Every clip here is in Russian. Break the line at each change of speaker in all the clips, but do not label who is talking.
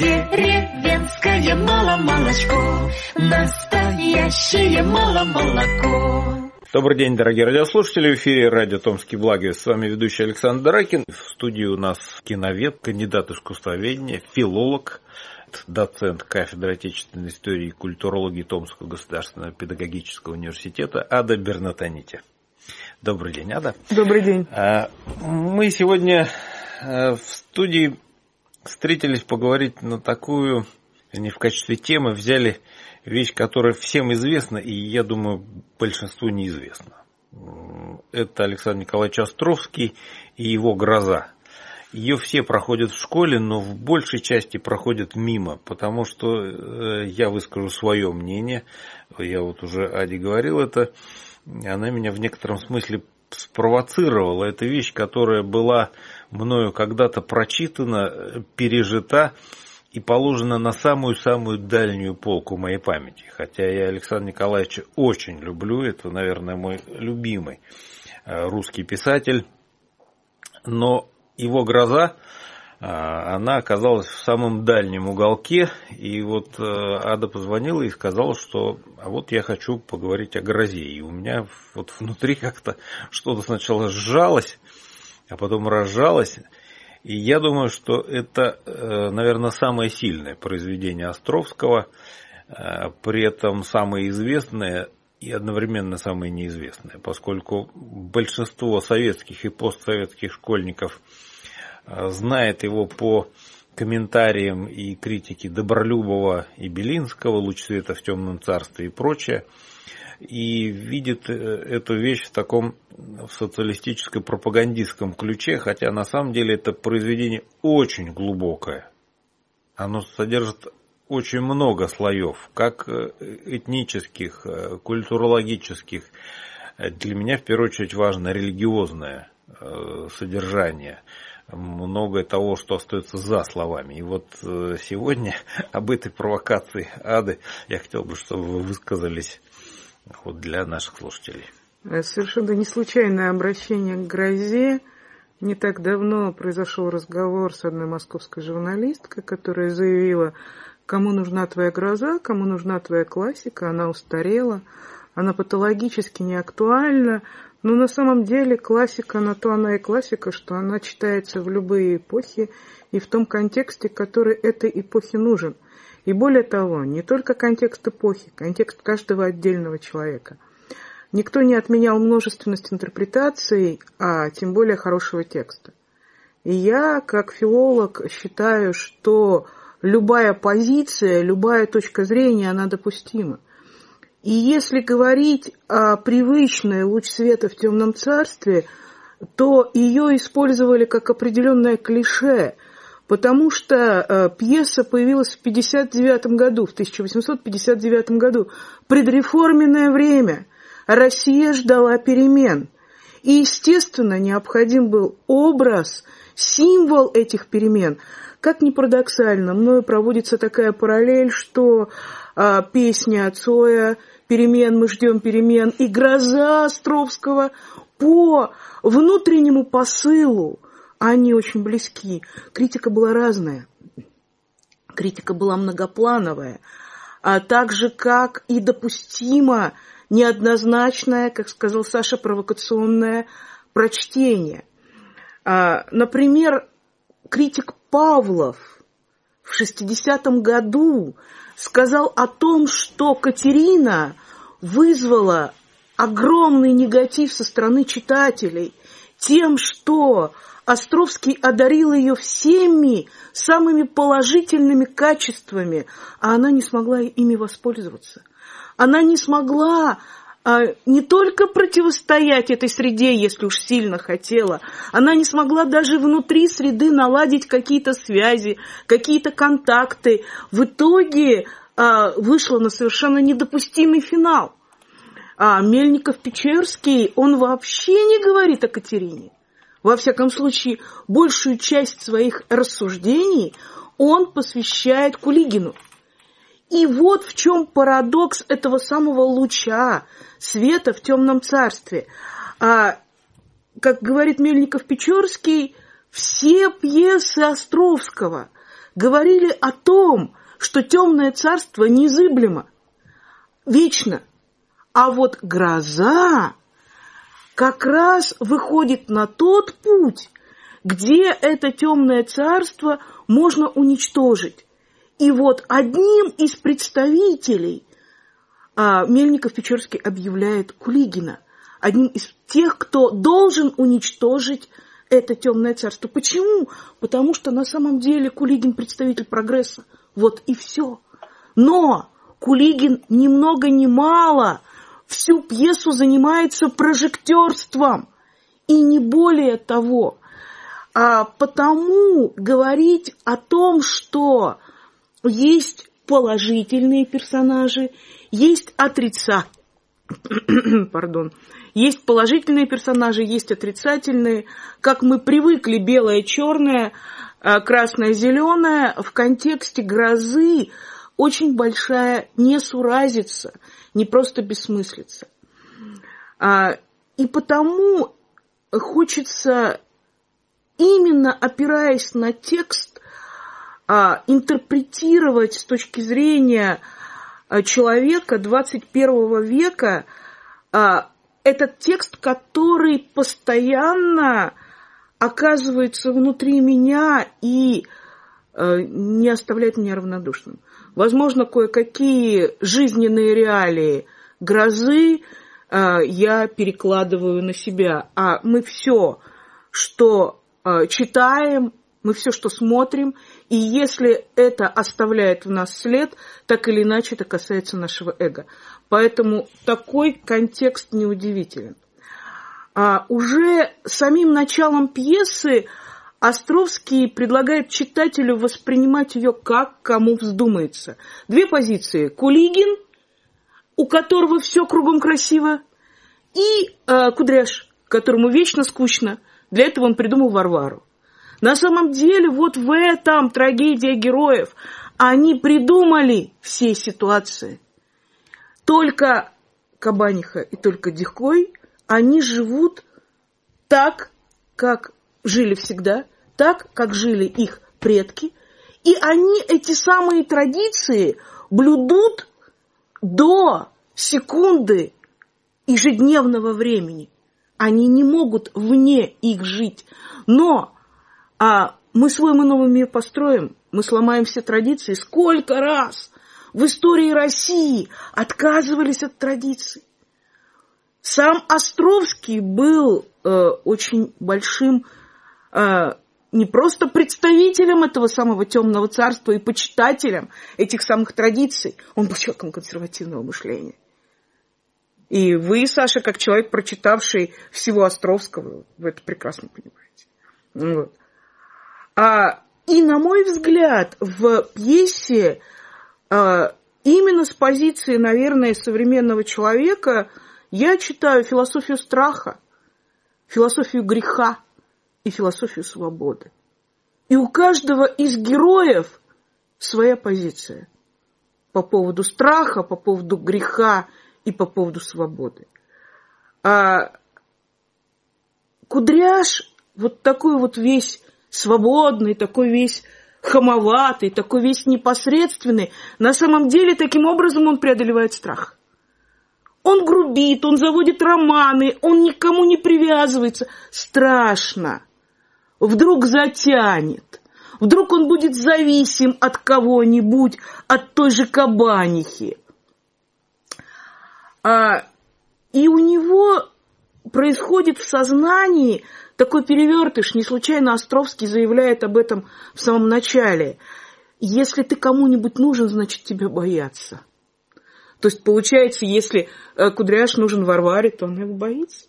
Деревенское мало-молочко, настоящее мало-молоко.
Добрый день, дорогие радиослушатели. В эфире радио «Томский Благовест». С вами ведущий Александр Ракин. В студии у нас киновед, кандидат искусствоведения, филолог, доцент кафедры отечественной истории и культурологии Томского государственного педагогического университета Ада Бернатонити. Добрый день, Ада.
Добрый день.
Мы сегодня в студии встретились поговорить на такую, не в качестве темы, взяли вещь, которая всем известна, и, я думаю, большинству неизвестна. Это Александр Николаевич Островский и его «Гроза». Ее все проходят в школе, но в большей части проходят мимо, потому что я выскажу свое мнение. Я вот уже Аде говорил это. Она меня в некотором смысле спровоцировала. Это вещь, которая была мною когда-то прочитана, пережита и положена на самую-самую дальнюю полку моей памяти. Хотя я Александра Николаевича очень люблю, это, наверное, мой любимый русский писатель, но его «Гроза», она оказалась в самом дальнем уголке, и вот Ада позвонила и сказала, что а вот я хочу поговорить о «Грозе», и у меня вот внутри как-то что-то сначала сжалось, а потом разжалось. И я думаю, что это, наверное, самое сильное произведение Островского, при этом самое известное и одновременно самое неизвестное, поскольку большинство советских и постсоветских школьников знает его по комментариям и критике Добролюбова и Белинского, «Луч света в темном царстве» и прочее, и видит эту вещь в таком социалистическо-пропагандистском ключе, хотя на самом деле это произведение очень глубокое. Оно содержит очень много слоев, как этнических, культурологических. Для меня в первую очередь важно религиозное содержание. Многое того, что остается за словами. И вот сегодня об этой провокации Ады я хотел бы, чтобы вы высказались вот для наших слушателей.
Совершенно не случайное обращение к «Грозе». Не так давно произошел разговор с одной московской журналисткой, которая заявила, кому нужна твоя «Гроза», кому нужна твоя классика, она устарела, она патологически неактуальна. Но на самом деле классика, на то она и классика, что она читается в любые эпохи и в том контексте, который этой эпохе нужен. И более того, не только контекст эпохи, контекст каждого отдельного человека. Никто не отменял множественность интерпретаций, а тем более хорошего текста. И я, как филолог, считаю, что любая позиция, любая точка зрения, она допустима. И если говорить о привычной «Луч света в темном царстве», то ее использовали как определенное клише, потому что пьеса появилась в 1859 году, предреформенное время. Россия ждала перемен. И, естественно, необходим был образ, символ этих перемен. Как ни парадоксально, мною проводится такая параллель, что песня Цоя «Перемен, мы ждем перемен» и «Гроза» Островского по внутреннему посылу, они очень близки. Критика была разная, критика была многоплановая, а так же, как и допустимо неоднозначное, как сказал Саша, провокационное прочтение. Например, критик Павлов в 60-м году сказал о том, что Катерина вызвала огромный негатив со стороны читателей тем, что Островский одарил ее всеми самыми положительными качествами, а она не смогла ими воспользоваться. Она не смогла не только противостоять этой среде, если уж сильно хотела, она не смогла даже внутри среды наладить какие-то связи, какие-то контакты. В итоге вышла на совершенно недопустимый финал. Мельников-Печерский, он вообще не говорит о Катерине. Во всяком случае, большую часть своих рассуждений он посвящает Кулигину. И вот в чем парадокс этого самого луча света в темном царстве. Как говорит Мельников-Печерский, все пьесы Островского говорили о том, что темное царство незыблемо, вечно. А вот гроза как раз выходит на тот путь, где это темное царство можно уничтожить. И вот одним из представителей Мельников-Печорский объявляет Кулигина, одним из тех, кто должен уничтожить это темное царство. Почему? Потому что на самом деле Кулигин представитель прогресса. Вот и все. Но Кулигин ни много ни мало всю пьесу занимается прожектерством. И не более того. Потому говорить о том, что есть положительные персонажи, есть есть положительные персонажи, есть отрицательные. Как мы привыкли, белое, черное, красное, зеленое, в контексте грозы очень большая несуразица, не просто бессмыслица. И потому хочется, именно опираясь на текст, интерпретировать с точки зрения человека 21 века этот текст, который постоянно оказывается внутри меня и не оставляет меня равнодушным. Возможно, кое-какие жизненные реалии грозы я перекладываю на себя, а мы все, что читаем, мы все, что смотрим, и если это оставляет в нас след, так или иначе это касается нашего эго. Поэтому такой контекст неудивителен. Уже самим началом пьесы Островский предлагает читателю воспринимать ее как кому вздумается. Две позиции. Кулигин, у которого все кругом красиво, и Кудряш, которому вечно скучно. Для этого он придумал Варвару. На самом деле, вот в этом трагедия героев. Они придумали все ситуации. Только Кабаниха и только Дихой, они живут так, как жили всегда, так, как жили их предки. И они эти самые традиции блюдут до секунды ежедневного времени. Они не могут вне их жить. Но мы свой новый мир построим, мы сломаем все традиции. Сколько раз в истории России отказывались от традиций. Сам Островский был очень большим не просто представителем этого самого темного царства и почитателем этих самых традиций. Он был человеком консервативного мышления. И вы, Саша, как человек, прочитавший всего Островского, вы это прекрасно понимаете. Вот. И, на мой взгляд, в пьесе именно с позиции, наверное, современного человека я читаю философию страха, философию греха и философию свободы. И у каждого из героев своя позиция по поводу страха, по поводу греха и по поводу свободы. Кудряш вот такой вот весь свободный, такой весь хамоватый, такой весь непосредственный. На самом деле, таким образом он преодолевает страх. Он грубит, он заводит романы, он никому не привязывается. Страшно. Вдруг затянет. Вдруг он будет зависим от кого-нибудь, от той же Кабанихи. И у него происходит в сознании такой перевертыш. Не случайно Островский заявляет об этом в самом начале. Если ты кому-нибудь нужен, значит, тебя боятся. То есть, получается, если Кудряш нужен Варваре, то он его боится.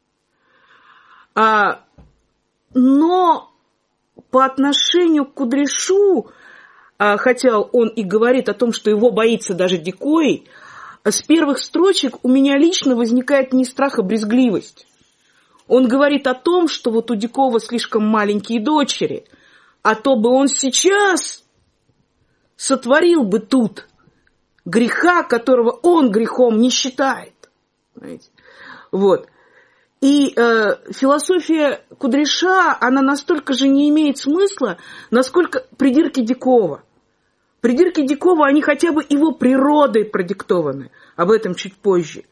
Но по отношению к Кудряшу, хотя он и говорит о том, что его боится даже Дикой, с первых строчек у меня лично возникает не страх, а брезгливость. Он говорит о том, что вот у Дикого слишком маленькие дочери, а то бы он сейчас сотворил бы тут греха, которого он грехом не считает. Знаете? Вот. И философия Кудряша, она настолько же не имеет смысла, насколько придирки Дикова. Придирки Дикова, они хотя бы его природой продиктованы. Об этом чуть позже.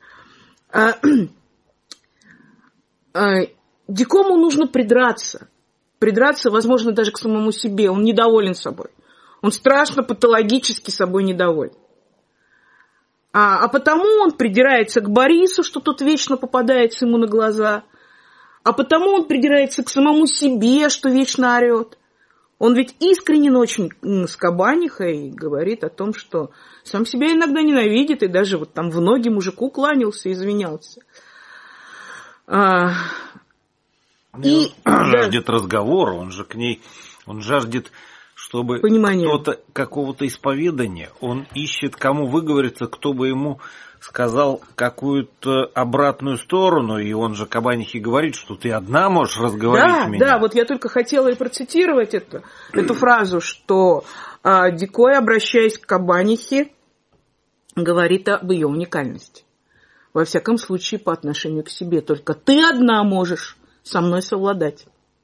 Дикому нужно придраться. Придраться, возможно, даже к самому себе. Он недоволен собой. Он страшно патологически собой недоволен. А потому он придирается к Борису, что тот вечно попадается ему на глаза. А потому он придирается к самому себе, что вечно орет. Он ведь искренен очень с Кабанихой и говорит о том, что сам себя иногда ненавидит, и даже вот там в ноги мужику кланялся и извинялся.
Он жаждет разговора, он же к ней, он жаждет, чтобы кто-то, какого-то исповедания, он ищет, кому выговориться, кто бы ему сказал какую-то обратную сторону, и он же Кабанихе говорит, что ты одна можешь разговорить меня.
Да, вот я только хотела и процитировать эту фразу, что Дикой, обращаясь к Кабанихе, говорит об ее уникальности. Во всяком случае, по отношению к себе. Только ты одна можешь со мной совладать.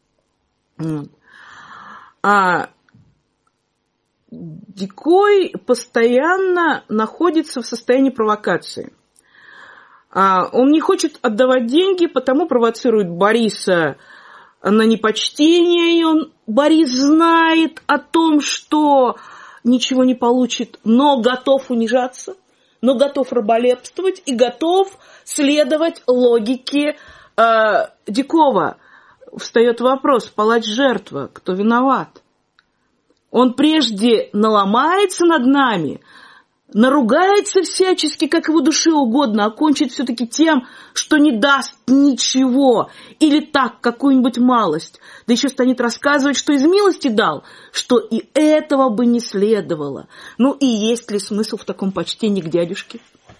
Дикой постоянно находится в состоянии провокации. Он не хочет отдавать деньги, потому провоцирует Бориса на непочтение. И Борис знает о том, что ничего не получит, но готов унижаться, но готов раболепствовать и готов следовать логике Дикова. Встает вопрос: палач жертва, кто виноват? Он прежде наломается над нами, наругается всячески, как его душе угодно, а кончит все-таки тем, что не даст ничего, или так, какую-нибудь малость, да еще станет рассказывать, что из милости дал, что и этого бы не следовало. Ну и есть ли смысл в таком почтении к дядюшке?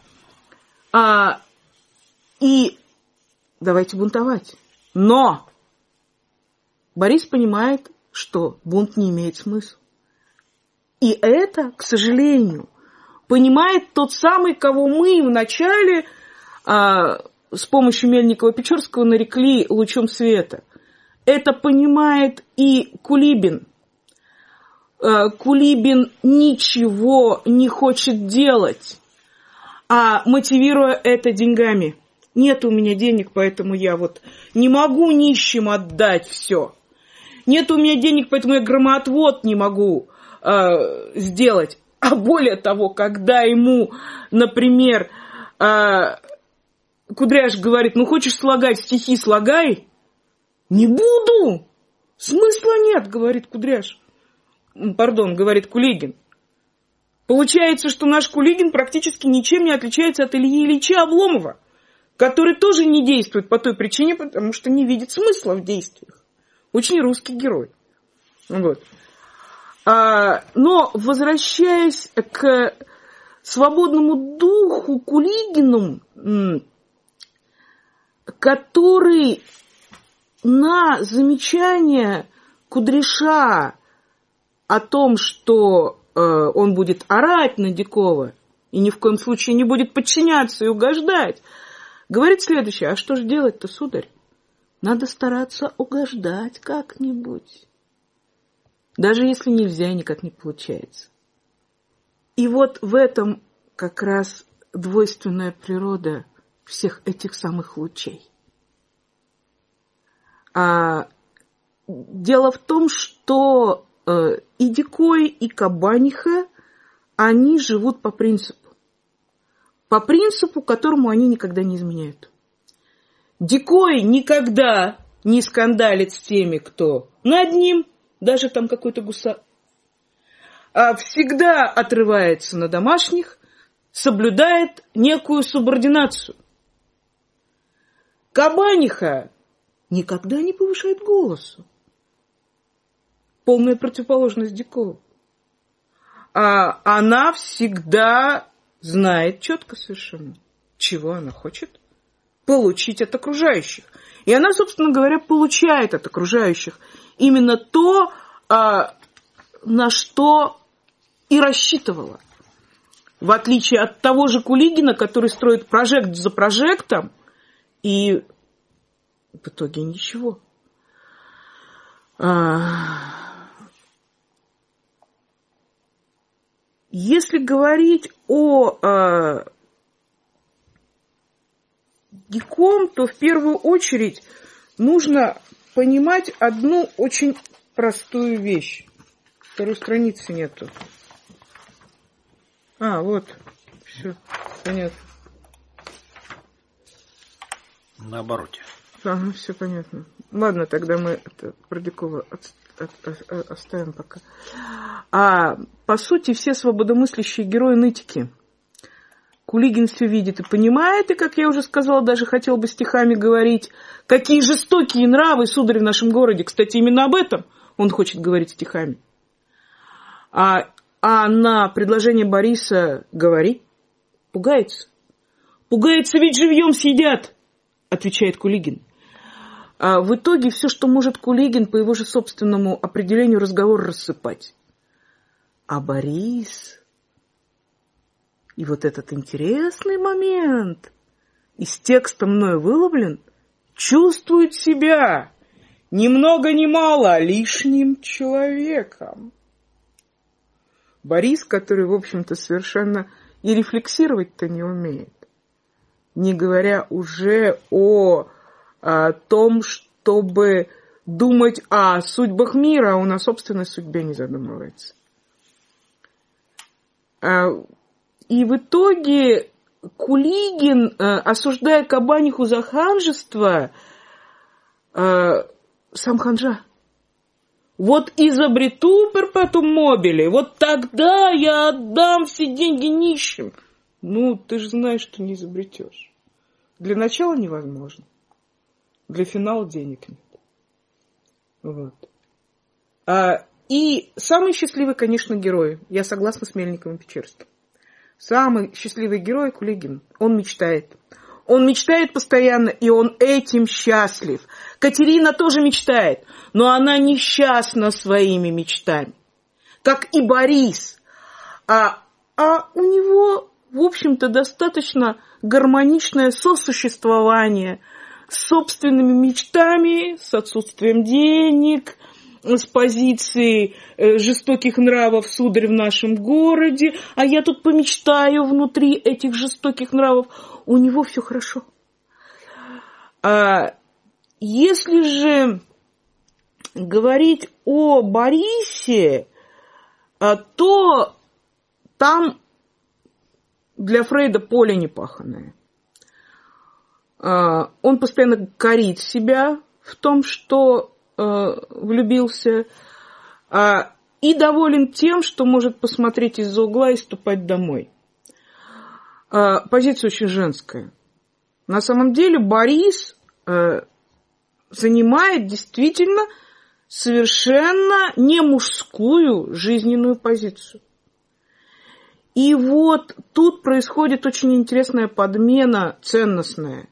И давайте бунтовать. Но Борис понимает, что бунт не имеет смысла. И это, к сожалению, понимает тот самый, кого мы вначале с помощью Мельникова-Печорского нарекли лучом света. Это понимает и Кулибин. Кулибин ничего не хочет делать, мотивируя это деньгами. Нет у меня денег, поэтому я вот не могу нищим отдать все. Нет у меня денег, поэтому я громоотвод не могу сделать. А более того, когда ему, например, Кудряш говорит: ну хочешь слагать стихи, слагай. Не буду. Смысла нет, говорит Кудряш. Пардон, говорит Кулигин. Получается, что наш Кулигин практически ничем не отличается от Ильи Ильича Обломова, который тоже не действует по той причине, потому что не видит смысла в действиях. Очень русский герой. Вот. Но, возвращаясь к свободному духу Кулигину, который на замечание Кудряша о том, что он будет орать на Дикова и ни в коем случае не будет подчиняться и угождать, говорит следующее: а что же делать-то, сударь? Надо стараться угождать как-нибудь. Даже если нельзя, никак не получается. И вот в этом как раз двойственная природа всех этих самых лучей. Дело в том, что и Дикой, и Кабаниха, они живут по принципу, которому они никогда не изменяют. Дикой никогда не скандалит с теми, кто над ним, даже там какой-то гусар, всегда отрывается на домашних, соблюдает некую субординацию. Кабаниха никогда не повышает голосу. Полная противоположность Дикову. Она всегда знает четко совершенно, чего она хочет получить от окружающих. И она, собственно говоря, получает от окружающих именно то, на что и рассчитывала. В отличие от того же Кулигина, который строит прожект за прожектом и В итоге ничего. Если говорить о ГИКом, то в первую очередь нужно понимать одну очень простую вещь. Второй страницы нету. Вот. Все, понятно.
Наоборот.
Ага, все понятно. Ладно, тогда мы Продякова оставим пока. По сути, все свободомыслящие герои нытики. Кулигин все видит и понимает, и, как я уже сказала, даже хотел бы стихами говорить, какие жестокие нравы, сударь, в нашем городе. Кстати, именно об этом он хочет говорить стихами. А на предложение Бориса «говори» пугается. Пугается, ведь живьем съедят, отвечает Кулигин. В итоге все, что может Кулигин, по его же собственному определению, разговор рассыпать. А Борис... И вот этот интересный момент, из текста мною выловлен, чувствует себя ни много ни мало лишним человеком. Борис, который, в общем-то, совершенно и рефлексировать-то не умеет, не говоря уже о том, чтобы думать о судьбах мира, он о собственной судьбе не задумывается. И в итоге Кулигин, осуждая Кабаниху за ханжество, сам ханжа. Вот изобрету перпетум мобили, вот тогда я отдам все деньги нищим. Ну, ты же знаешь, что не изобретешь. Для начала невозможно. Для финала денег нет. Вот. И самый счастливый, конечно, герой. Я согласна с Мельниковым и Печерским. Самый счастливый герой Кулигин. Он мечтает. Он мечтает постоянно, и он этим счастлив. Катерина тоже мечтает, но она несчастна своими мечтами. Как и Борис. А у него, в общем-то, достаточно гармоничное сосуществование с собственными мечтами, с отсутствием денег, с позиции жестоких нравов, сударь, в нашем городе, а я тут помечтаю внутри этих жестоких нравов. У него все хорошо. Если же говорить о Борисе, то там для Фрейда поле непаханное. Он постоянно корит себя в том, что влюбился, и доволен тем, что может посмотреть из-за угла и ступать домой. Позиция очень женская. На самом деле Борис занимает действительно совершенно не мужскую жизненную позицию. И вот тут происходит очень интересная подмена ценностная.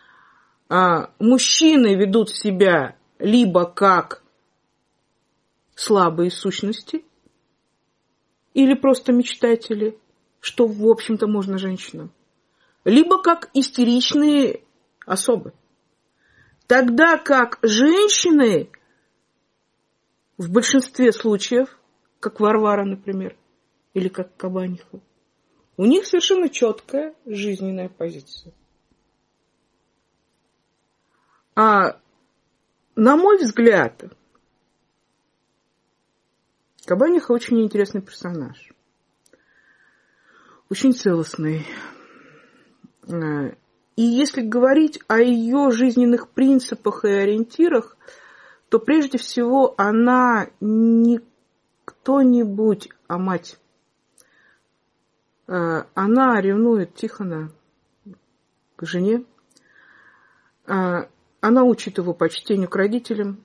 Мужчины ведут себя либо как слабые сущности, или просто мечтатели, что, в общем-то, можно женщинам, либо как истеричные особы. Тогда как женщины в большинстве случаев, как Варвара, например, или как Кабаниха, у них совершенно четкая жизненная позиция. На мой взгляд, Кабаниха очень интересный персонаж. Очень целостный. И если говорить о ее жизненных принципах и ориентирах, то прежде всего она не кто-нибудь, а мать. Она ревнует Тихона к жене. Она учит его почтению к родителям.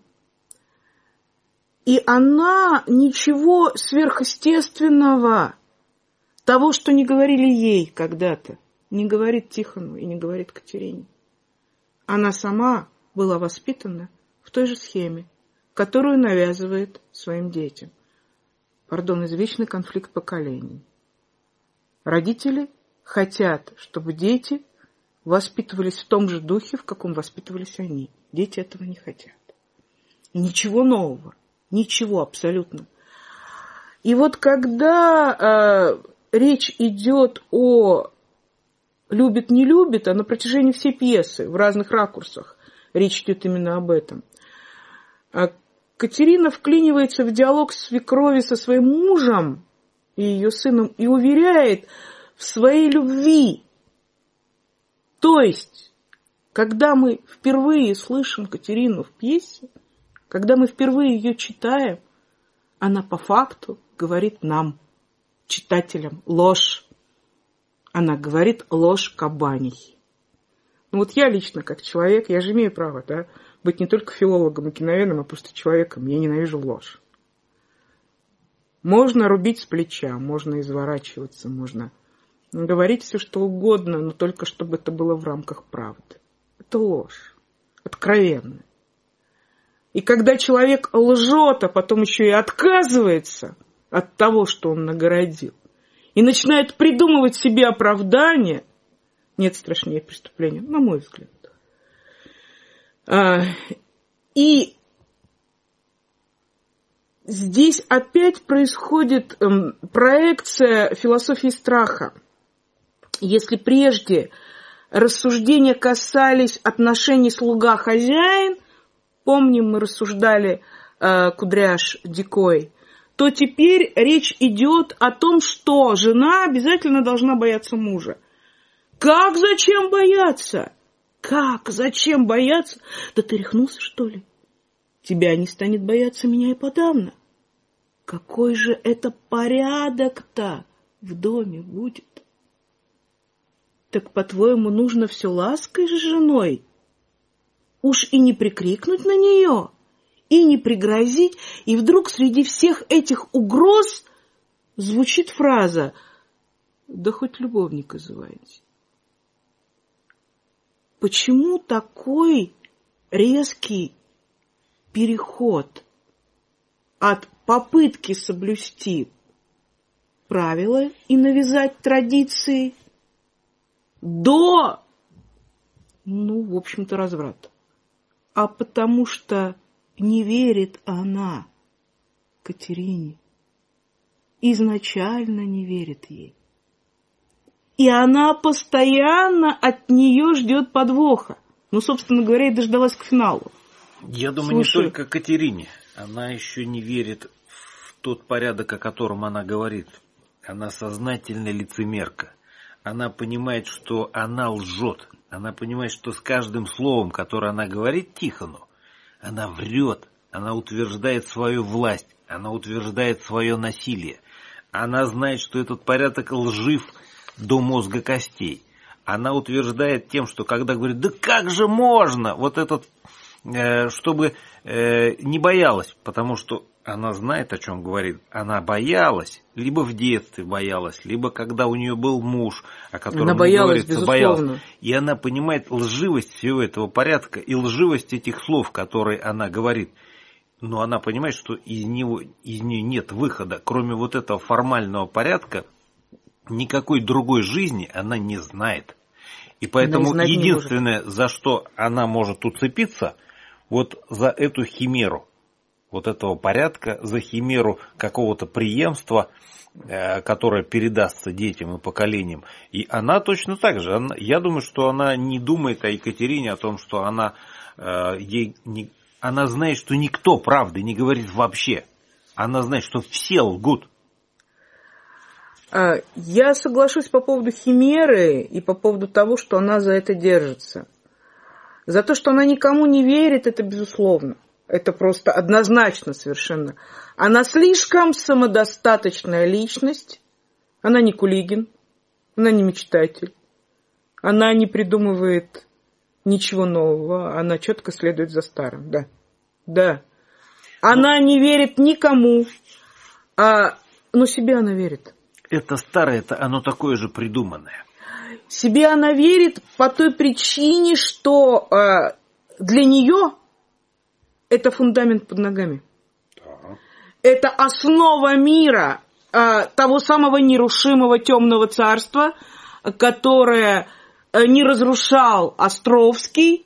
И она ничего сверхъестественного, того, что не говорили ей когда-то, не говорит Тихону и не говорит Катерине. Она сама была воспитана в той же схеме, которую навязывает своим детям. Извечный конфликт поколений. Родители хотят, чтобы дети воспитывались в том же духе, в каком воспитывались они. Дети этого не хотят. Ничего нового. Ничего абсолютно. И вот когда речь идет о любит, не любит, а на протяжении всей пьесы, в разных ракурсах, речь идет именно об этом. Катерина вклинивается в диалог свекрови со своим мужем и ее сыном и уверяет в своей любви. То есть, когда мы впервые слышим Катерину в пьесе, когда мы впервые ее читаем, она по факту говорит нам, читателям, ложь. Она говорит ложь кабаней. Ну вот я лично, как человек, я же имею право, да, быть не только филологом и киноведом, а просто человеком. Я ненавижу ложь. Можно рубить с плеча, можно изворачиваться, можно говорить все, что угодно, но только чтобы это было в рамках правды. Это ложь. Откровенная. И когда человек лжет, а потом еще и отказывается от того, что он нагородил, и начинает придумывать себе оправдание, нет страшнее преступления, на мой взгляд. И здесь опять происходит проекция философии страха. Если прежде рассуждения касались отношений слуга-хозяин, помним, мы рассуждали Кудряш Дикой, то теперь речь идет о том, что жена обязательно должна бояться мужа. Как, зачем бояться? Как, зачем бояться? Да ты рехнулся, что ли? Тебя не станет бояться меня и подавно. Какой же это порядок-то в доме будет? Так, по-твоему, нужно все лаской с женой? Уж и не прикрикнуть на нее, и не пригрозить, и вдруг среди всех этих угроз звучит фраза «Да хоть любовника звайте». Почему такой резкий переход от попытки соблюсти правила и навязать традиции до, в общем-то, разврата? А потому что не верит она Катерине. Изначально не верит ей. И она постоянно от нее ждет подвоха. Собственно говоря, и дождалась к финалу.
Я думаю, не только Катерине. Она еще не верит в тот порядок, о котором она говорит. Она сознательная лицемерка. Она понимает, что она лжет. Она понимает, что с каждым словом, которое она говорит Тихону, она врет. Она утверждает свою власть. Она утверждает свое насилие. Она знает, что этот порядок лжив до мозга костей. Она утверждает тем, что когда говорит, да как же можно, вот этот, чтобы не боялась, потому что она знает, о чем говорит. Она боялась, либо в детстве боялась, либо когда у нее был муж, о котором
она боялась,
говорится, боялась. И она понимает лживость всего этого порядка и лживость этих слов, которые она говорит. Но она понимает, что из нее нет выхода, кроме вот этого формального порядка. Никакой другой жизни она не знает. И поэтому единственное, за что она может уцепиться, вот за эту химеру, вот этого порядка, за химеру какого-то преемства, которое передастся детям и поколениям. И она точно так же. Я думаю, что она не думает о Екатерине, о том, что она знает, что никто правды не говорит вообще. Она знает, что все лгут.
Я соглашусь по поводу химеры и по поводу того, что она за это держится. За то, что она никому не верит, это безусловно. Это просто однозначно совершенно. Она слишком самодостаточная личность. Она не Кулигин, она не мечтатель. Она не придумывает ничего нового, она четко следует за старым. Да. Она не верит никому, но себе она верит.
Это старое, оно такое же придуманное.
Себе она верит по той причине, что для нее это фундамент под ногами. Да. Это основа мира, того самого нерушимого темного царства, которое не разрушал Островский,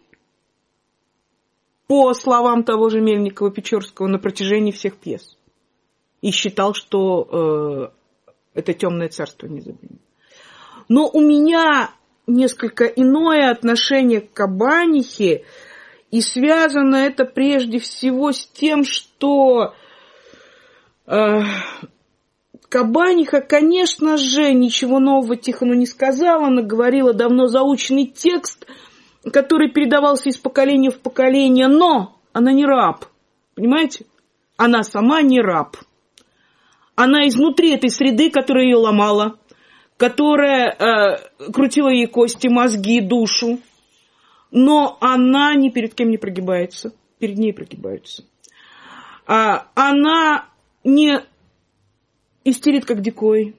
по словам того же Мельникова-Печорского, на протяжении всех пьес. И считал, что это темное царство незабвенное. Но у меня несколько иное отношение к Кабанихе, и связано это прежде всего с тем, что Кабаниха, конечно же, ничего нового Тихону не сказала, она говорила давно заученный текст, который передавался из поколения в поколение, но она не раб, понимаете? Она сама не раб. Она изнутри этой среды, которая ее ломала, которая крутила ей кости, мозги, душу, но она ни перед кем не прогибается, перед ней прогибаются. Она не истерит, как дикой.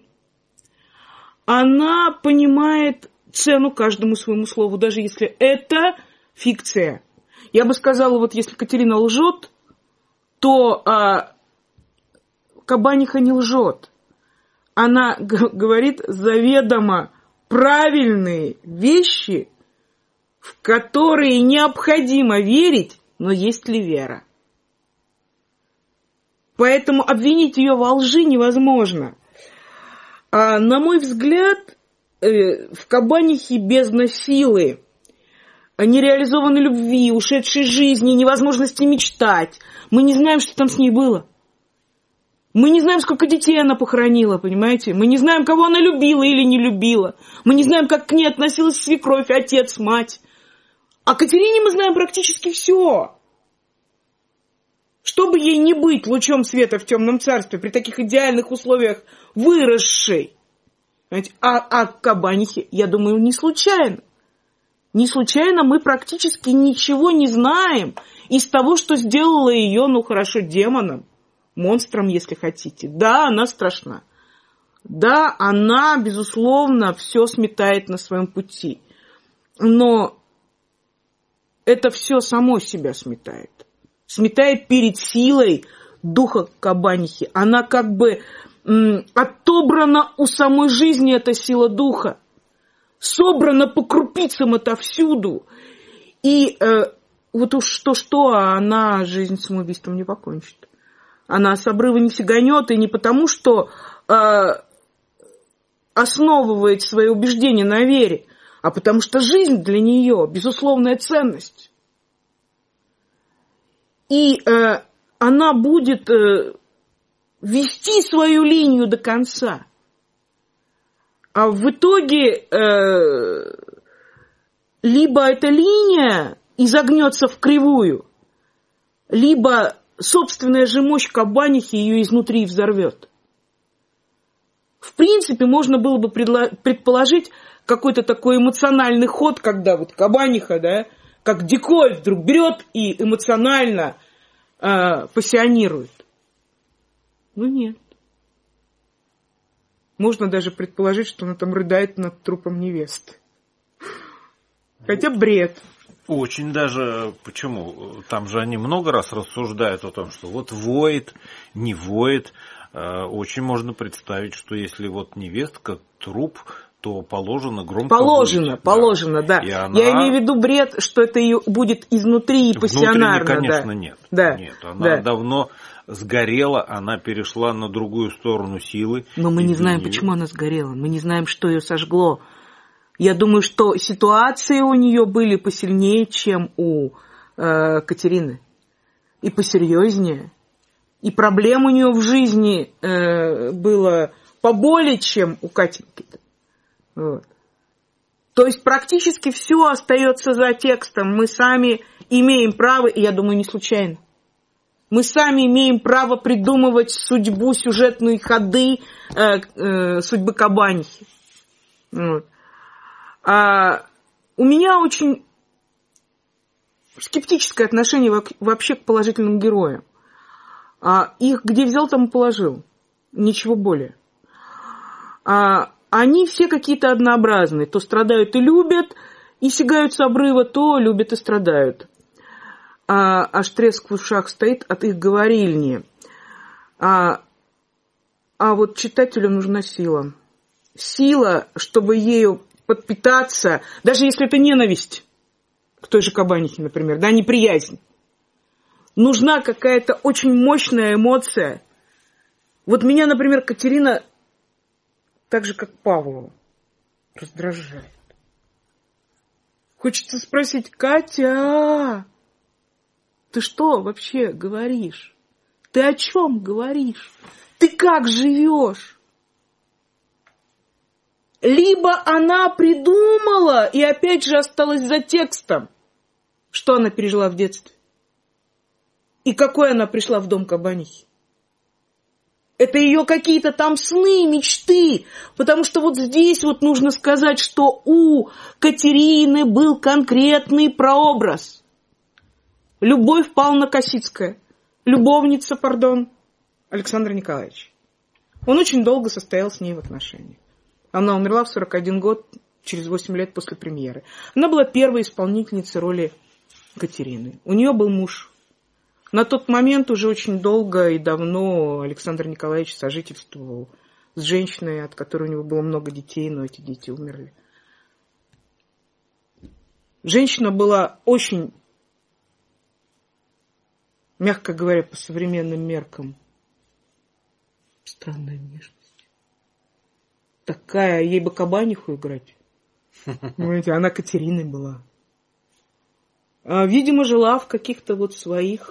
Она понимает цену каждому своему слову, даже если это фикция. Я бы сказала, вот если Катерина лжет, то Кабаниха не лжет. Она говорит заведомо правильные вещи, в которые необходимо верить, но есть ли вера? Поэтому обвинить ее во лжи невозможно. На мой взгляд, в Кабанихе бездна силы, нереализованной любви, ушедшей жизни, невозможности мечтать. Мы не знаем, что там с ней было. Мы не знаем, сколько детей она похоронила, понимаете? Мы не знаем, кого она любила или не любила. Мы не знаем, как к ней относилась свекровь, отец, мать. О Катерине мы знаем практически все. Чтобы ей не быть лучом света в темном царстве при таких идеальных условиях выросшей. А Кабанихе, я думаю, не случайно. Не случайно мы практически ничего не знаем из того, что сделало ее, ну хорошо, демоном, монстром, если хотите. Да, она страшна. Да, она, безусловно, все сметает на своем пути. Но это все само себя сметает. Сметает перед силой духа Кабанихи. Она как бы отобрана у самой жизни, эта сила духа. Собрана по крупицам отовсюду. И вот уж что-что, а она жизнь самоубийством не покончит. Она с обрыва не сиганет, и не потому, что основывает свои убеждения на вере, а потому что жизнь для нее безусловная ценность. И она будет вести свою линию до конца. А в итоге либо эта линия изогнется в кривую, либо собственная же мощь Кабанихи ее изнутри взорвет. В принципе, можно было бы предположить какой-то такой эмоциональный ход, когда вот Кабаниха, да, как дикой вдруг берет и эмоционально пассионирует. Ну нет. Можно даже предположить, что она там рыдает над трупом невесты. Хотя бред.
Очень даже, почему? Там же они много раз рассуждают о том, что вот воет, не воет. Очень можно представить, что если вот невестка, труп, то положено громко воет.
Положено, да.
Она...
Я имею в виду бред, что это ее будет изнутри и пассионарно.
Внутренне, конечно,
да.
нет.
Да.
Нет, она давно сгорела, она перешла на другую сторону силы.
Но мы не знаем, почему она сгорела. Мы не знаем, что ее сожгло. Я думаю, что ситуации у нее были посильнее, чем у Катерины. И посерьезнее. И проблем у нее в жизни было поболее, чем у Катеньки-то. Вот. То есть практически все остается за текстом. Мы сами имеем право, и я думаю, не случайно. Мы сами имеем право придумывать судьбу, сюжетные ходы судьбы Кабанихи. Вот. У меня очень скептическое отношение вообще к положительным героям. Их где взял, там и положил. Ничего более. Они все какие-то однообразные. То страдают и любят, и сигают с обрыва, то любят и страдают. Аж треск в ушах стоит от их говорильни. А вот читателю нужна сила. Сила, чтобы ею подпитаться, даже если это ненависть к той же Кабанихе, например, да, неприязнь. Нужна какая-то очень мощная эмоция. Вот меня, например, Катерина, так же, как Павлова, раздражает. Хочется спросить: Катя, ты что вообще говоришь? Ты о чем говоришь? Ты как живешь? Либо она придумала и опять же осталась за текстом, что она пережила в детстве. И какой она пришла в дом Кабанихи. Это ее какие-то там сны, мечты. Потому что вот здесь вот нужно сказать, что у Катерины был конкретный прообраз. Любовь Павловна Косицкая. Любовница, Александра Николаевича. Он очень долго состоял с ней в отношениях. Она умерла в 41 год, через 8 лет после премьеры. Она была первой исполнительницей роли Катерины. У нее был муж. На тот момент уже очень долго и давно Александр Николаевич сожительствовал с женщиной, от которой у него было много детей, но эти дети умерли. Женщина была очень, мягко говоря, по современным меркам, странная внешность. Такая, ей бы Кабаниху играть. Понимаете, она Катериной была. Видимо, жила в каких-то вот своих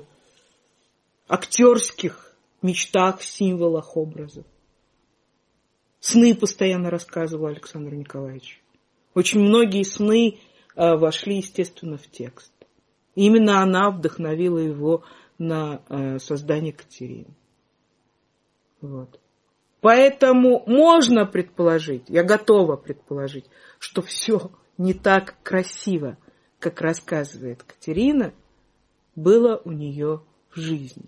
актерских мечтах, символах, образах. Сны постоянно рассказывал Александр Николаевич. Очень многие сны вошли, естественно, в текст. И именно она вдохновила его на создание Катерины. Вот. Поэтому можно предположить, я готова предположить, что все не так красиво, как рассказывает Катерина, было у нее в жизни.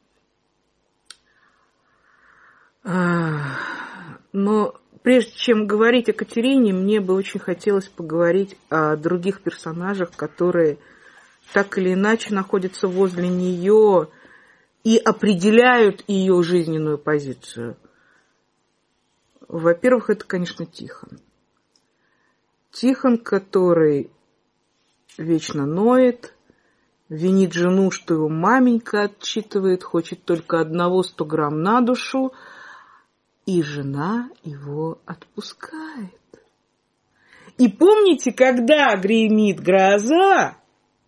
Но прежде чем говорить о Катерине, мне бы очень хотелось поговорить о других персонажах, которые так или иначе находятся возле нее и определяют ее жизненную позицию. Во-первых, это, конечно, Тихон. Тихон, который вечно ноет, винит жену, что его маменька отчитывает, хочет только 100 грамм на душу, и жена его отпускает. И помните, когда гремит гроза,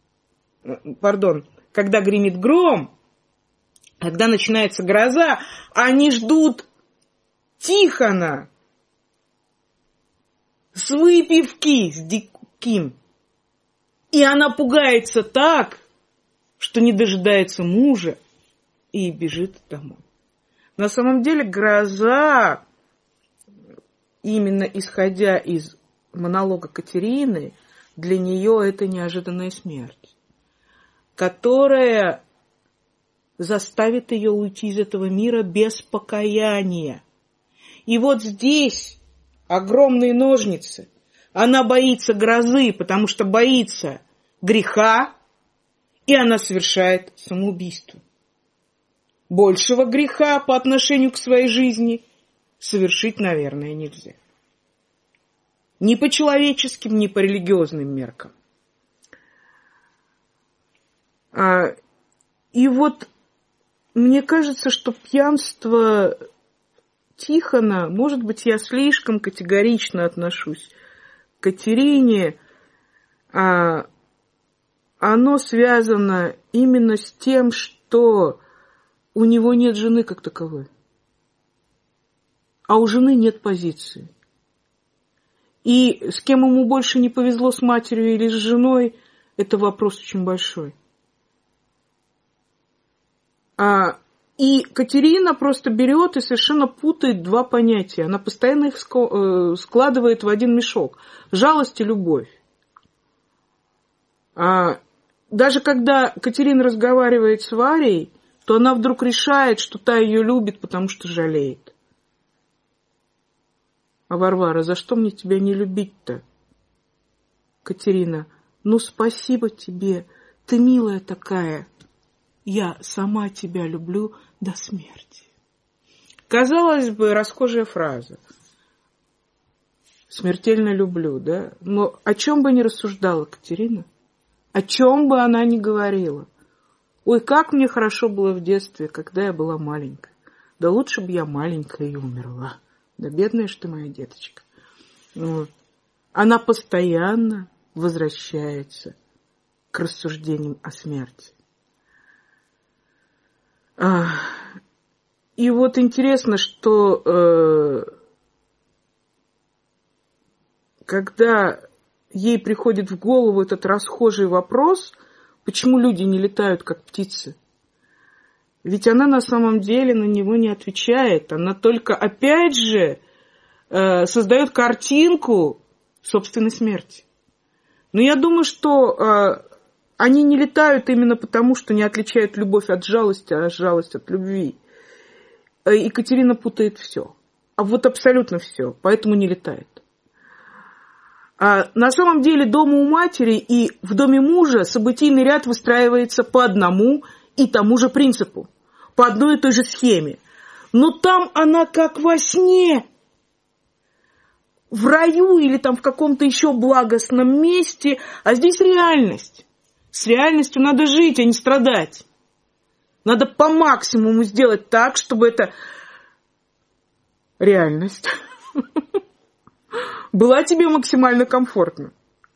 когда гремит гром, когда начинается гроза, они ждут Тихона с выпивки, с диким. И она пугается так, что не дожидается мужа и бежит домой. На самом деле гроза, именно исходя из монолога Катерины, для нее это неожиданная смерть, которая заставит ее уйти из этого мира без покаяния. И вот здесь огромные ножницы. Она боится грозы, потому что боится греха, и она совершает самоубийство. Большего греха по отношению к своей жизни совершить, наверное, нельзя. Ни по человеческим, ни по религиозным меркам. И вот мне кажется, что пьянство Тихона, может быть, я слишком категорично отношусь к Катерине, оно связано именно с тем, что у него нет жены как таковой, а у жены нет позиции. И с кем ему больше не повезло, с матерью или с женой, это вопрос очень большой. И Катерина просто берет и совершенно путает два понятия. Она постоянно их складывает в один мешок. Жалость и любовь. Даже когда Катерина разговаривает с Варей, то она вдруг решает, что та ее любит, потому что жалеет. А Варвара, за что мне тебя не любить-то? Катерина, ну спасибо тебе, ты милая такая. Я сама тебя люблю до смерти. Казалось бы, расхожая фраза. смертельно люблю, да? Но о чем бы ни рассуждала Катерина, о чем бы она ни говорила. Ой, как мне хорошо было в детстве, когда я была маленькая. Да лучше бы я маленькая и умерла. Да бедная ж ты моя деточка. Вот. Она постоянно возвращается к рассуждениям о смерти. И вот интересно, что когда ей приходит в голову этот расхожий вопрос, почему люди не летают, как птицы, ведь она на самом деле на него не отвечает. Она только, опять же, создает картинку собственной смерти. Но я думаю, что они не летают именно потому, что не отличают любовь от жалости, а жалость от любви. Екатерина путает все. А вот абсолютно все. Поэтому не летает. На самом деле дома у матери и в доме мужа событийный ряд выстраивается по одному и тому же принципу. По одной и той же схеме. Но там она как во сне. В раю или там в каком-то еще благостном месте. А здесь реальность. С реальностью надо жить, а не страдать. Надо по максимуму сделать так, чтобы эта реальность была тебе максимально комфортна.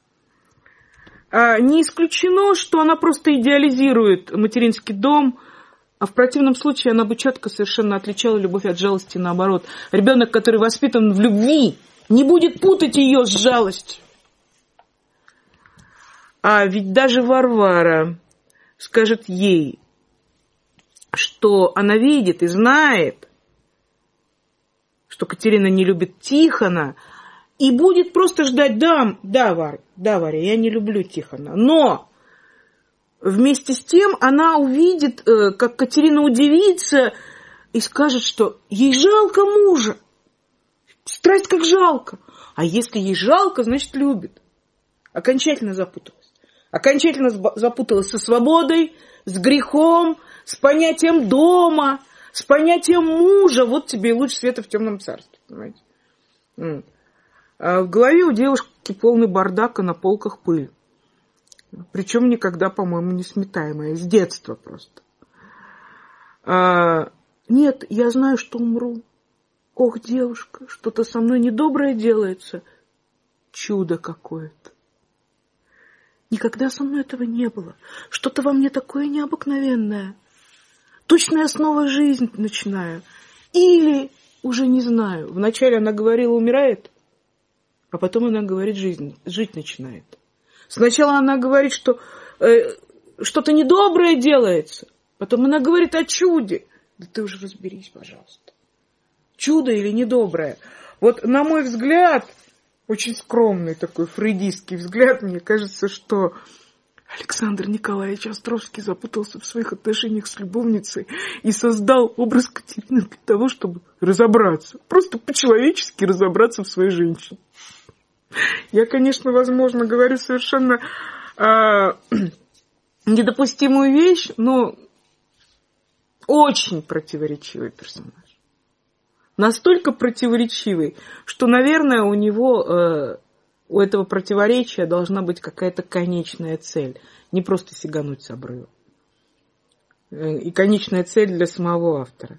Не исключено, что она просто идеализирует материнский дом, а в противном случае она бы четко совершенно отличала любовь от жалости наоборот. Ребенок, который воспитан в любви, не будет путать ее с жалостью. А ведь даже Варвара скажет ей, что она видит и знает, что Катерина не любит Тихона, и будет просто ждать, да, Варя, я не люблю Тихона. Но вместе с тем она увидит, как Катерина удивится и скажет, что ей жалко мужа. Страсть как жалко. А если ей жалко, значит любит. Окончательно запуталась. Окончательно запуталась со свободой, с грехом, с понятием дома, с понятием мужа. Вот тебе и луч света в темном царстве. Понимаете? А в голове у девушки полный бардак, а на полках пыль. Причем никогда, по-моему, не сметаемая. С детства просто. Нет, я знаю, что умру. Ох, девушка, что-то со мной недоброе делается. Чудо какое-то. Никогда со мной этого не было. Что-то во мне такое необыкновенное. Точно я снова жизнь начинаю. Или, уже не знаю, вначале она говорила, умирает, а потом она говорит, жить начинает. Сначала она говорит, что что-то недоброе делается. Потом она говорит о чуде. Да ты уже разберись, пожалуйста. Чудо или недоброе? Вот, на мой взгляд, очень скромный такой фрейдистский взгляд, мне кажется, что Александр Николаевич Островский запутался в своих отношениях с любовницей и создал образ Катерины для того, чтобы разобраться. Просто по-человечески разобраться в своей женщине. Я, конечно, возможно, говорю совершенно недопустимую вещь, но очень противоречивый персонаж. Настолько противоречивый, что, наверное, у этого противоречия должна быть какая-то конечная цель. Не просто сигануть с обрыва. И конечная цель для самого автора.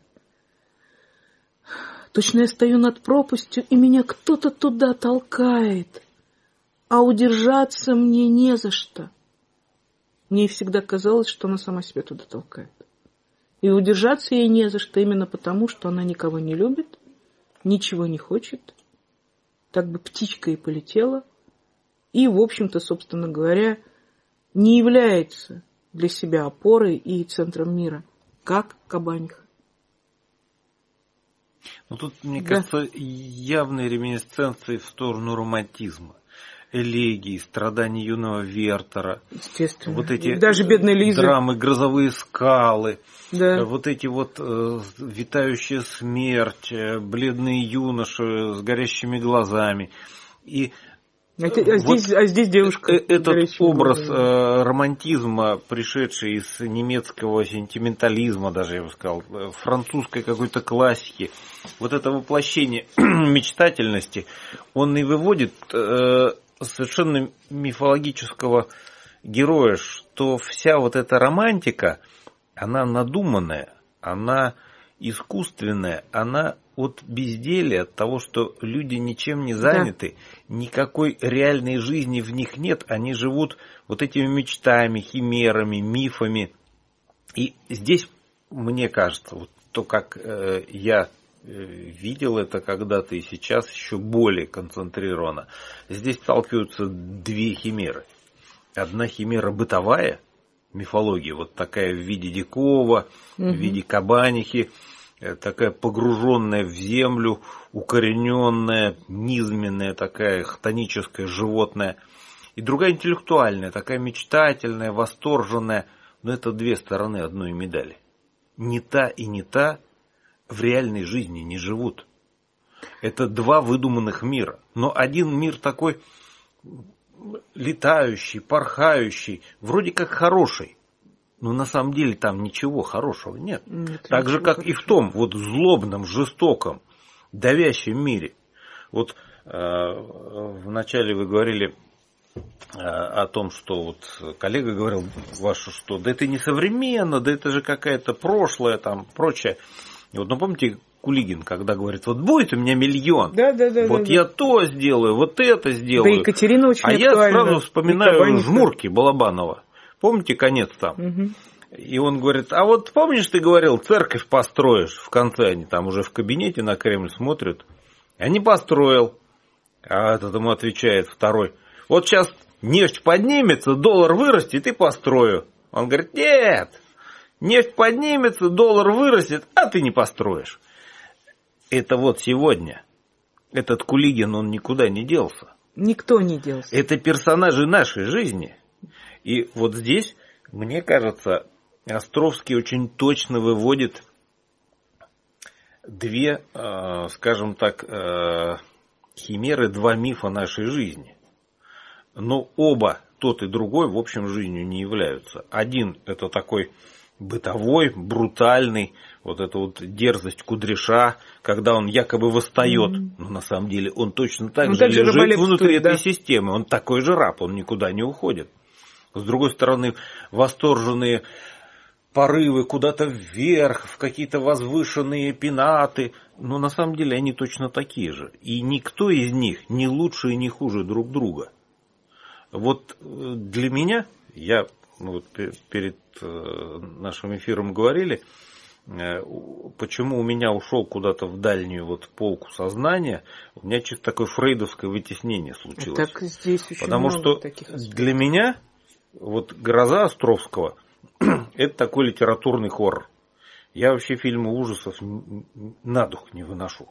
Точно я стою над пропастью, и меня кто-то туда толкает. А удержаться мне не за что. Мне всегда казалось, что она сама себя туда толкает. И удержаться ей не за что именно потому, что она никого не любит, ничего не хочет. Так бы птичка и полетела. И, в общем-то, собственно говоря, не является для себя опорой и центром мира, как кабаниха.
Ну, тут, мне кажется, явные реминисценции в сторону романтизма. Элегии, страданий юного Вертера.
Естественно.
Вот эти
даже бедной Лизы.
Драмы «Грозовые скалы».
Да.
Вот эти вот «Витающая смерть», бледные юноши с горящими глазами. И
Здесь девушка.
Этот образ романтизма, пришедший из немецкого сентиментализма, даже я бы сказал, французской какой-то классики, вот это воплощение мечтательности, он и выводит совершенно мифологического героя, что вся вот эта романтика, она надуманная, она искусственная, она от безделия, от того, что люди ничем не заняты, никакой реальной жизни в них нет, они живут вот этими мечтами, химерами, мифами. И здесь, мне кажется, вот то, как я видел это когда-то и сейчас еще более концентрированно, здесь сталкиваются две химеры. Одна химера бытовая, мифология, вот такая в виде дикого, в виде кабанихи, такая погруженная в землю, укорененная, низменная, такая хтоническая, животное. И другая интеллектуальная, такая мечтательная, восторженная. Но это две стороны одной медали. Ни та и не та в реальной жизни не живут. Это два выдуманных мира. Но один мир такой летающий, порхающий, вроде как хороший. Но на самом деле там ничего хорошего нет. Так же, как и в том вот злобном, жестоком, давящем мире. Вот вначале вы говорили о том, что вот коллега говорил вашу, что да это не современно, да это же какая-то прошлое, там, прочее. И вот, ну, помните, Кулигин, когда говорит, вот будет у меня миллион, вот я то сделаю, вот это сделаю.
Да, Екатерина очень
я
актуальна.
сразу вспоминаю Жмурки Балабанова. Помните конец там? И он говорит, а вот помнишь, ты говорил, церковь построишь? В конце они там уже в кабинете на Кремль смотрят. Я не построил. А этот ему отвечает второй, вот сейчас нефть поднимется, доллар вырастет и построю. Он говорит, нет, нефть поднимется, доллар вырастет, а ты не построишь. Это вот сегодня. Этот Кулигин, он никуда не делся.
Никто не делся.
Это персонажи нашей жизни. И вот здесь, мне кажется, Островский очень точно выводит две, скажем так, химеры, два мифа нашей жизни. Но оба, тот и другой, в общем, жизнью не являются. Один – это такой бытовой, брутальный, вот эта вот дерзость Кудряша, когда он якобы восстает, но на самом деле он точно так же лежит внутри этой системы. Он такой же раб, он никуда не уходит. С другой стороны, восторженные порывы куда-то вверх, в какие-то возвышенные пенаты. Но на самом деле они точно такие же. И никто из них не лучше и не хуже друг друга. Вот для меня, вот перед нашим эфиром говорили, почему у меня ушел куда-то в дальнюю вот полку сознания, у меня чисто такое фрейдовское вытеснение случилось.
Так здесь очень
потому
много
что
таких аспектов.
Для меня вот «Гроза» Островского это такой литературный хоррор. Я вообще фильмы ужасов на дух не выношу.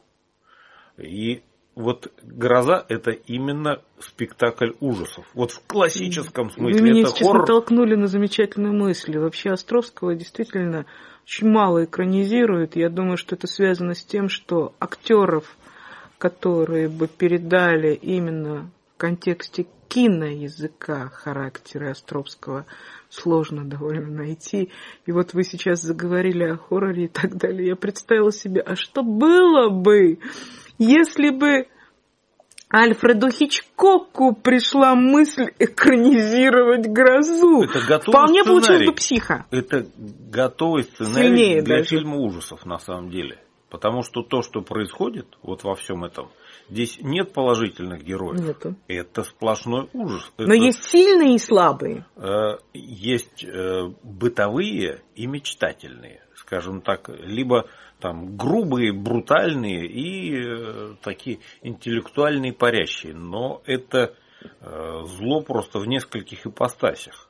И вот «Гроза» это именно спектакль ужасов. Вот в классическом смысле.
Вы меня
это
сейчас
хоррор.
натолкнули на замечательную мысль. Вообще Островского действительно очень мало экранизируют. Я думаю, что это связано с тем, что актеров, которые бы передали именно в контексте киноязыка характера Островского, сложно довольно найти. И вот вы сейчас заговорили о хорроре и так далее. Я представила себе, а что было бы, если бы Альфреду Хичкоку пришла мысль экранизировать «Грозу». Вполне получилось бы «Психа».
Это готовый сценарий
Сильнее
для
даже.
фильма ужасов на самом деле. Потому что то, что происходит вот во всем этом, здесь нет положительных героев.
Нету.
Это сплошной ужас.
Но есть сильные и слабые.
Есть бытовые и мечтательные, скажем так, либо там грубые, брутальные и такие интеллектуальные, парящие. Но это зло просто в нескольких ипостасях.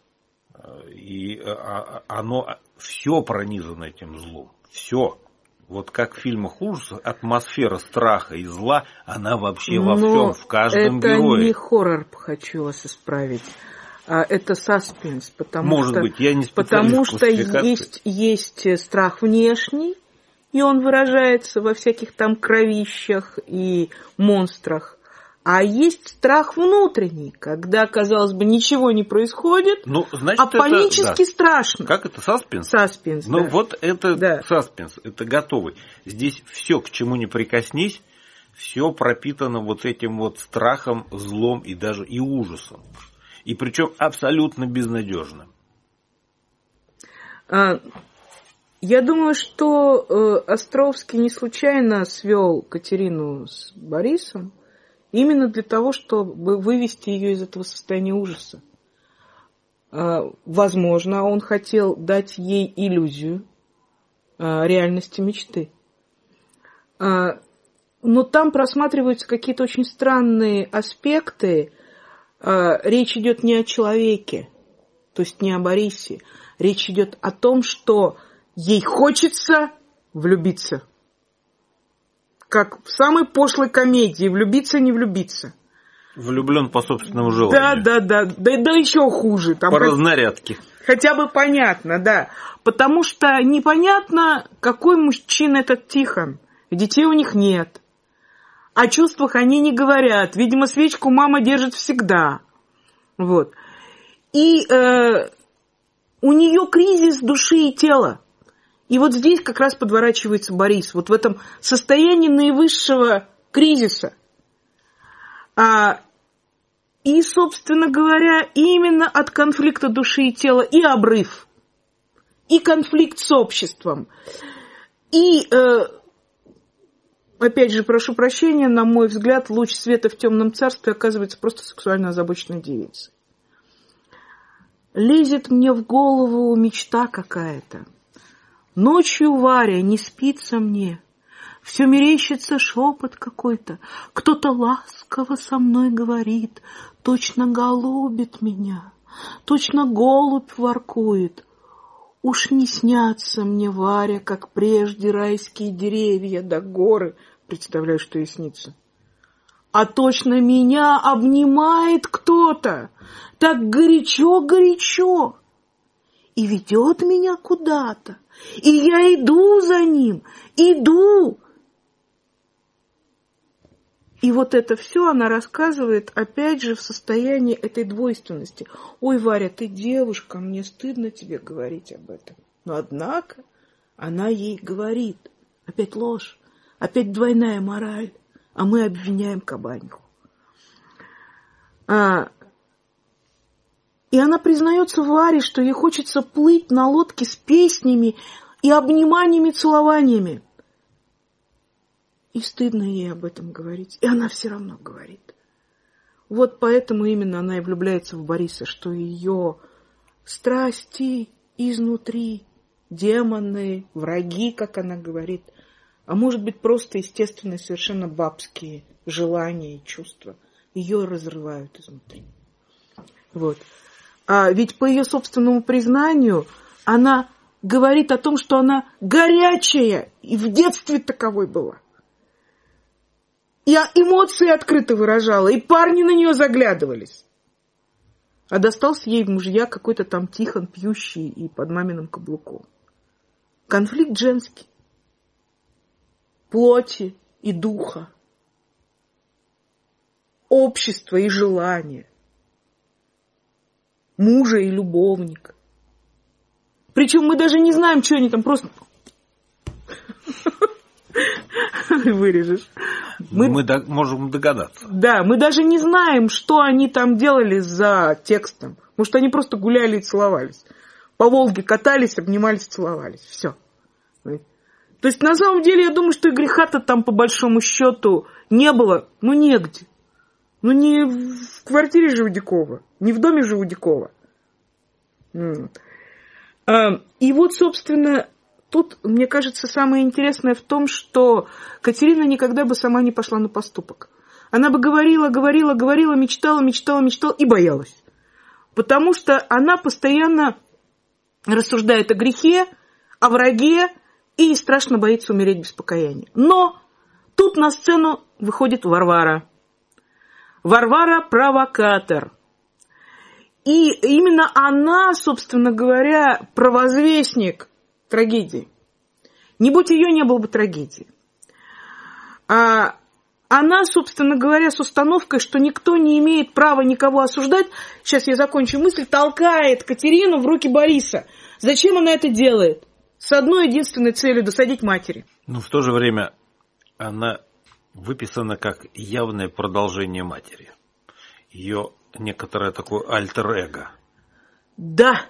И оно все пронизано этим злом. Все. Вот как в фильмах ужасов, атмосфера страха и зла, она вообще во всем, в каждом герое.
Это не хоррор, хочу вас исправить. Это саспенс, потому что есть страх внешний, и он выражается во всяких там кровищах и монстрах. А есть страх внутренний, когда, казалось бы, ничего не происходит,
значит,
а панически страшно.
Как это? Саспенс?
Саспенс,
Ну
да.
вот это
Да.
саспенс, это готовый. Здесь все, к чему не прикоснись, все пропитано вот этим вот страхом, злом и даже и ужасом. И причем абсолютно безнадежным.
Я думаю, что Островский не случайно свел Катерину с Борисом именно для того, чтобы вывести ее из этого состояния ужаса. Возможно, он хотел дать ей иллюзию реальности мечты. Но там просматриваются какие-то очень странные аспекты. Речь идет не о человеке, то есть не о Борисе. Речь идет о том, что ей хочется влюбиться. Как в самой пошлой комедии «Влюбиться, не влюбиться».
Влюблен по собственному желанию.
Да еще хуже. Там
по разнарядке.
Хотя бы понятно, да. Потому что непонятно, какой мужчина этот Тихон. Детей у них нет. О чувствах они не говорят. Видимо, свечку мама держит всегда. Вот. И у нее кризис души и тела. И вот здесь как раз подворачивается Борис. Вот в этом состоянии наивысшего кризиса. И, собственно говоря, именно от конфликта души и тела и обрыв, и конфликт с обществом. И, опять же, прошу прощения, на мой взгляд, луч света в темном царстве оказывается просто сексуально озабоченной девицей. Лезет мне в голову мечта какая-то. Ночью, Варя, не спится мне. Все мерещится шепот какой-то. Кто-то ласково со мной говорит. Точно голубит меня. Точно голубь воркует. Уж не снятся мне, Варя, как прежде райские деревья да горы. Представляю, что ей снится. А точно меня обнимает кто-то. Так горячо-горячо. И ведет меня куда-то. И я иду за ним. Иду. И вот это все она рассказывает, опять же, в состоянии этой двойственности. Ой, Варя, ты девушка, мне стыдно тебе говорить об этом. Но однако она ей говорит. Опять ложь, опять двойная мораль. А мы обвиняем кабаниху. И она признается Варе, что ей хочется плыть на лодке с песнями и обниманиями, целованиями. И стыдно ей об этом говорить. И она все равно говорит. Вот поэтому именно она и влюбляется в Бориса, что ее страсти изнутри, демоны, враги, как она говорит, а может быть просто естественные, совершенно бабские желания и чувства, ее разрывают изнутри. Вот. А ведь по ее собственному признанию она говорит о том, что она горячая и в детстве таковой была. И эмоции открыто выражала, и парни на нее заглядывались. А достался ей в мужья какой-то там Тихон, пьющий и под маминым каблуком. Конфликт женский. Плоти и духа. Общество и желание. Мужа и любовник. Причем мы даже не знаем, что они там просто... Вырежешь.
Мы можем догадаться.
Да, мы даже не знаем, что они там делали за текстом. Может, они просто гуляли и целовались. По Волге катались, обнимались, целовались. Все. То есть, на самом деле, я думаю, что и греха-то там, по большому счету, не было. Ну, негде. Ну, не в квартире Живодякова, не в доме Живодякова. И вот, собственно, тут, мне кажется, самое интересное в том, что Катерина никогда бы сама не пошла на поступок. Она бы говорила, мечтала и боялась. Потому что она постоянно рассуждает о грехе, о враге и страшно боится умереть без покаяния. Но тут на сцену выходит Варвара. Варвара – провокатор. И именно она, собственно говоря, провозвестник трагедии. Не будь ее, не было бы трагедии. Она, собственно говоря, с установкой, что никто не имеет права никого осуждать, сейчас я закончу мысль, толкает Катерину в руки Бориса. Зачем она это делает? С одной единственной целью – досадить матери.
Но в то же время она выписана как явное продолжение матери. Ее некоторое такое альтер-эго.
Да,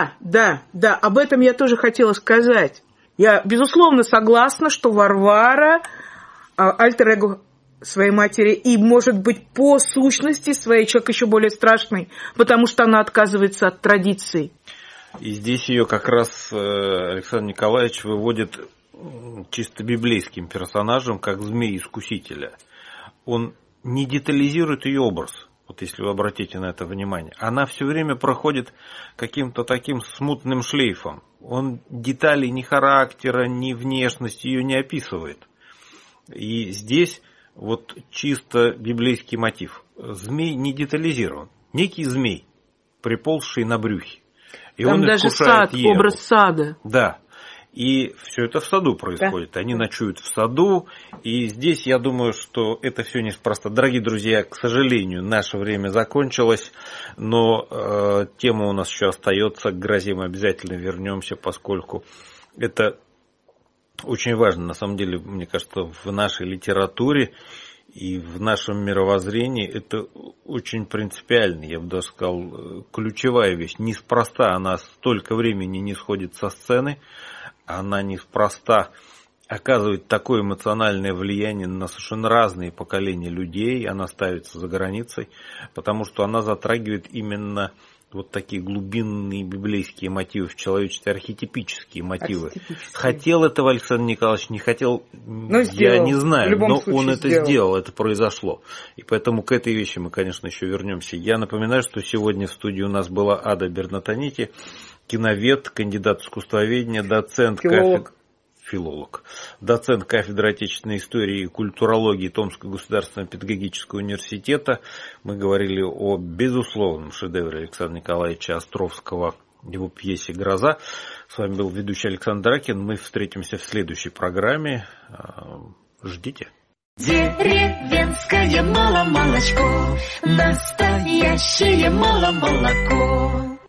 об этом я тоже хотела сказать. Я, безусловно, согласна, что Варвара альтер-эго своей матери и, может быть, по сущности своей человек еще более страшный, потому что она отказывается от традиций.
И здесь ее как раз Александр Николаевич выводит чисто библейским персонажем, как змея-искусителя. Он не детализирует ее образ, вот если вы обратите на это внимание. Она все время проходит каким-то таким смутным шлейфом. Он деталей ни характера, ни внешности ее не описывает. И здесь вот чисто библейский мотив. Змей не детализирован. Некий змей, приползший на брюхе. И
там
он
даже
искушает
сад,
Еву.
образ сада.
Да. И все это в саду происходит. Да. Они ночуют в саду. И здесь я думаю, что это все неспроста. Дорогие друзья, к сожалению, наше время закончилось. Но тема у нас еще остается. К грозе мы обязательно вернемся, поскольку это очень важно. На самом деле, мне кажется, в нашей литературе и в нашем мировоззрении это очень принципиально, я бы даже сказал, ключевая вещь. Неспроста она столько времени не сходит со сцены, она неспроста оказывает такое эмоциональное влияние на совершенно разные поколения людей, она ставится за границей, потому что она затрагивает именно вот такие глубинные библейские мотивы в человечестве, архетипические мотивы. Хотел этого Александр Николаевич, не хотел, я не знаю, но он это сделал, это произошло. И поэтому к этой вещи мы, конечно, еще вернемся. Я напоминаю, что сегодня в студии у нас была Ада Бернатонити, киновед, кандидат искусствоведения, доцент филолог, доцент кафедры отечественной истории и культурологии Томского государственного педагогического университета. Мы говорили о безусловном шедевре Александра Николаевича Островского, его пьесе «Гроза». С вами был ведущий Александр Ракин. Мы встретимся в следующей программе. Ждите.
Деревенское мало-молочко, настоящее мало-молоко.